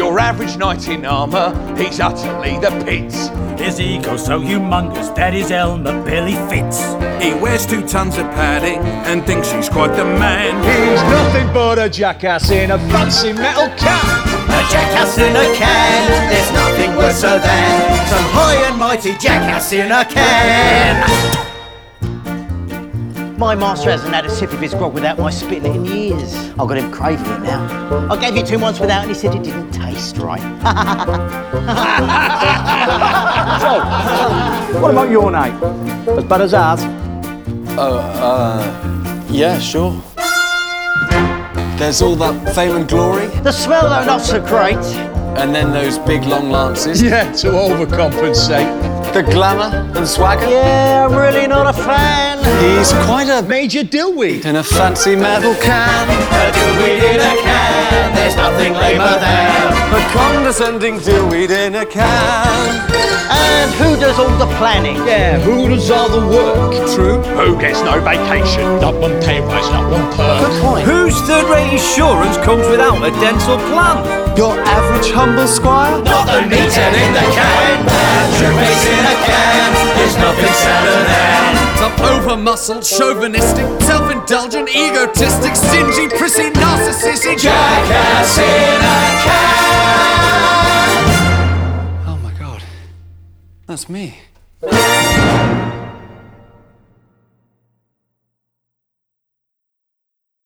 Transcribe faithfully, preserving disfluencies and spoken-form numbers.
your average knight in armour, he's utterly the pits. His ego's so humongous that his helmet barely fits. He wears two tons of padding and thinks he's quite the man. He's nothing but a jackass in a fancy metal cap. A jackass in a can, there's nothing worse than some high and mighty jackass in a can. My master hasn't had a sip of his grog without my spitting it in years. I've got him craving it now. I gave you two months without and he said it didn't taste right. So, what about your night? As bad as ours? Oh, uh, yeah, sure. There's all that fame and glory. The smell, though, not so great. And then those big long lances. Yeah, to overcompensate. The glamour and swagger. Yeah, I'm really not a fan. He's quite a Major Dillweed. in a fancy metal can. A dillweed in a can, there's nothing lamer than. A condescending dillweed in a can. And who does all the planning? Yeah, who does all the work? True. Who gets no vacation? Not one pay rise, not one perk. Good point. Whose third-rate insurance comes without a dental plan? Your average humble squire. Not the meeting in the can, true face in a can, there's nothing sadder than. Some over-muscled, chauvinistic, self-indulgent, egotistic, stingy, prissy, narcissistic Jackass in a can. Oh my God, that's me.